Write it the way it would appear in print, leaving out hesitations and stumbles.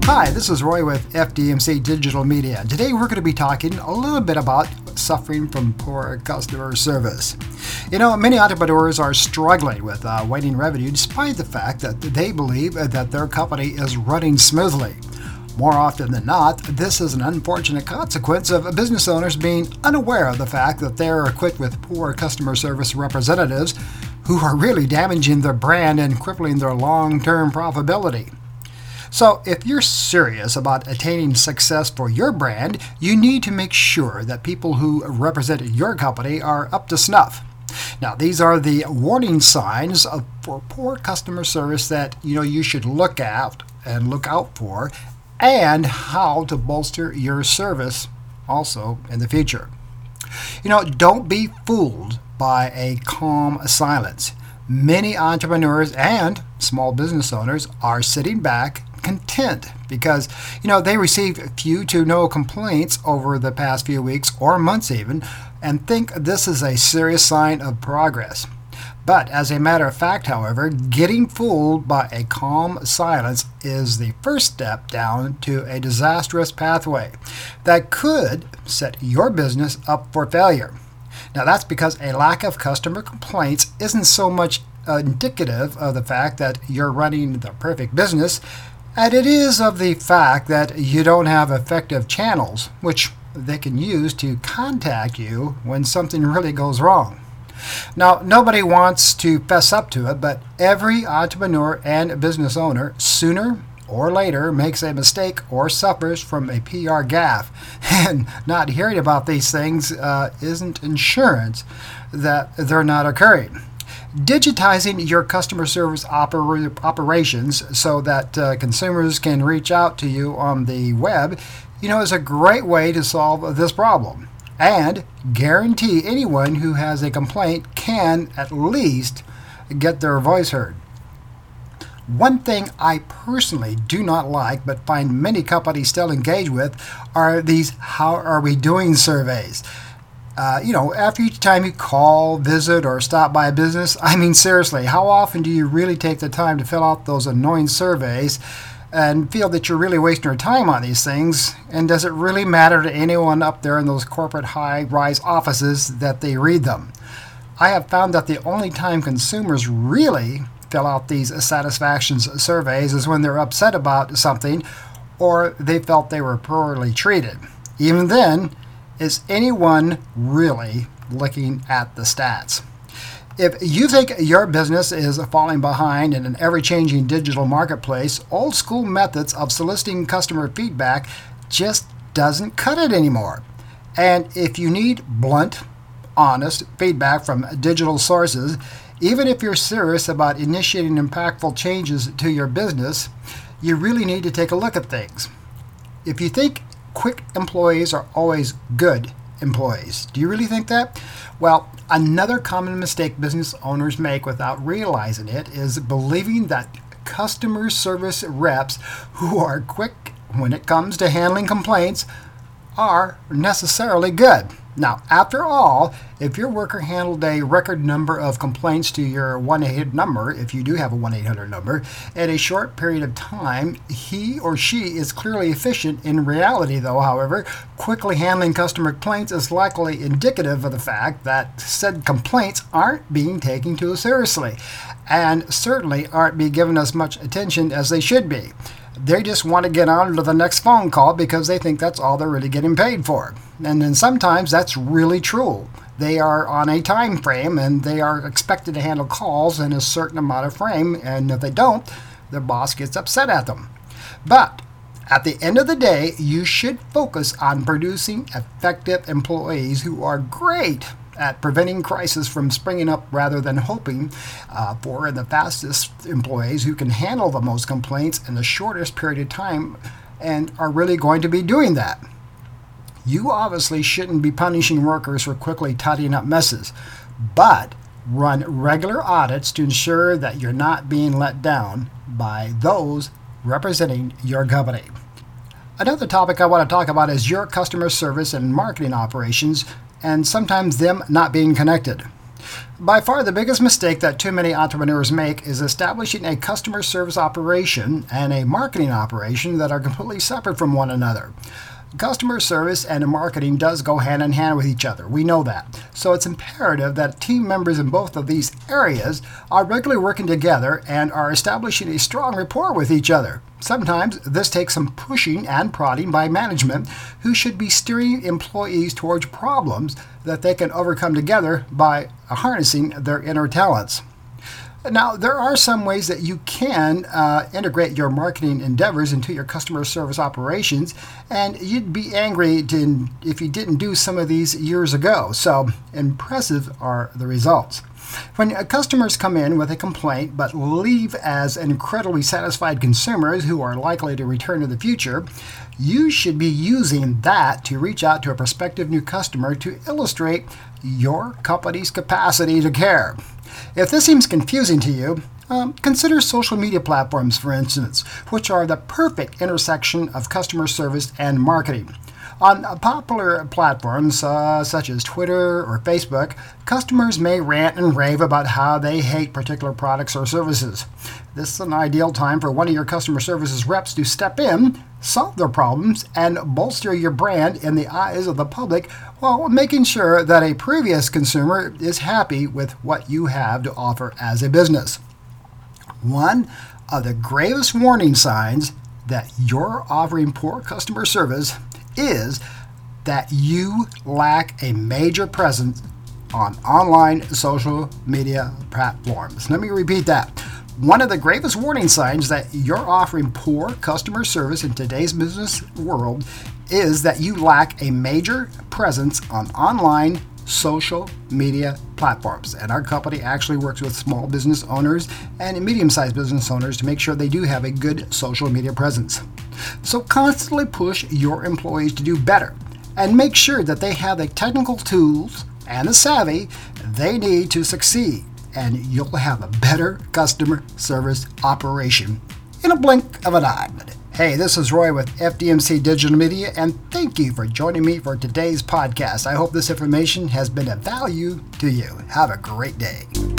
Hi, this is Roy with FDMC Digital Media. Today we're going to be talking a little bit about suffering from poor customer service. You know, many entrepreneurs are struggling with waning revenue despite the fact that they believe that their company is running smoothly. More often than not, this is an unfortunate consequence of business owners being unaware of the fact that they are equipped with poor customer service representatives who are really damaging their brand and crippling their long-term profitability. So if you're serious about attaining success for your brand, you need to make sure that people who represent your company are up to snuff. Now, these are the warning signs for poor customer service that you should look out for, and how to bolster your service also in the future. Don't be fooled by a calm silence. Many entrepreneurs and small business owners are sitting back content because they received few to no complaints over the past few weeks or months even, and think this is a serious sign of progress. But as a matter of fact, however, getting fooled by a calm silence is the first step down to a disastrous pathway that could set your business up for failure. Now, that's because a lack of customer complaints isn't so much indicative of the fact that you're running the perfect business, and it is of the fact that you don't have effective channels which they can use to contact you when something really goes wrong. Now, nobody wants to fess up to it, but every entrepreneur and business owner sooner or later makes a mistake or suffers from a PR gaffe, and not hearing about these things isn't insurance that they're not occurring. Digitizing your customer service operations so that consumers can reach out to you on the web, is a great way to solve this problem, and guarantee anyone who has a complaint can at least get their voice heard. One thing I personally do not like but find many companies still engage with are these "how are we doing" surveys. After each time you call, visit, or stop by a business, seriously, how often do you really take the time to fill out those annoying surveys and feel that you're really wasting your time on these things? And does it really matter to anyone up there in those corporate high-rise offices that they read them? I have found that the only time consumers really fill out these satisfaction surveys is when they're upset about something or they felt they were poorly treated. Even then, is anyone really looking at the stats? If you think your business is falling behind in an ever-changing digital marketplace, old school methods of soliciting customer feedback just doesn't cut it anymore. And if you need blunt, honest feedback from digital sources, even if you're serious about initiating impactful changes to your business, you really need to take a look at things. If you think quick employees are always good employees, do you really think that? Well, another common mistake business owners make without realizing it is believing that customer service reps who are quick when it comes to handling complaints are necessarily good. Now, after all, if your worker handled a record number of complaints to your 1-800 number, if you do have a 1-800 number, in a short period of time, he or she is clearly efficient. In reality, though, however, quickly handling customer complaints is likely indicative of the fact that said complaints aren't being taken too seriously, and certainly aren't being given as much attention as they should be. They just want to get on to the next phone call because they think that's all they're really getting paid for. And then sometimes that's really true. They are on a time frame and they are expected to handle calls in a certain amount of frame, and if they don't, their boss gets upset at them. But at the end of the day, you should focus on producing effective employees who are great at preventing crisis from springing up rather than hoping for the fastest employees who can handle the most complaints in the shortest period of time and are really going to be doing that. You obviously shouldn't be punishing workers for quickly tidying up messes, but run regular audits to ensure that you're not being let down by those representing your company. Another topic I want to talk about is your customer service and marketing operations, and sometimes them not being connected. By far, the biggest mistake that too many entrepreneurs make is establishing a customer service operation and a marketing operation that are completely separate from one another. Customer service and marketing does go hand in hand with each other. We know that. So it's imperative that team members in both of these areas are regularly working together and are establishing a strong rapport with each other. Sometimes this takes some pushing and prodding by management, who should be steering employees towards problems that they can overcome together by harnessing their inner talents. Now, there are some ways that you can integrate your marketing endeavors into your customer service operations, and you'd be angry if you didn't do some of these years ago. So impressive are the results. When customers come in with a complaint but leave as incredibly satisfied consumers who are likely to return in the future, you should be using that to reach out to a prospective new customer to illustrate your company's capacity to care. If this seems confusing to you, consider social media platforms, for instance, which are the perfect intersection of customer service and marketing. On popular platforms such as Twitter or Facebook, customers may rant and rave about how they hate particular products or services. This is an ideal time for one of your customer services reps to step in, solve their problems, and bolster your brand in the eyes of the public while making sure that a previous consumer is happy with what you have to offer as a business. One of the gravest warning signs that you're offering poor customer service is that you lack a major presence on online social media platforms. Let me repeat that. One of the gravest warning signs that you're offering poor customer service in today's business world is that you lack a major presence on online social media platforms. And our company actually works with small business owners and medium-sized business owners to make sure they do have a good social media presence. So constantly push your employees to do better and make sure that they have the technical tools and the savvy they need to succeed, and you'll have a better customer service operation in a blink of an eye. Hey, this is Roy with FDMC Digital Media, and thank you for joining me for today's podcast. I hope this information has been of value to you. Have a great day.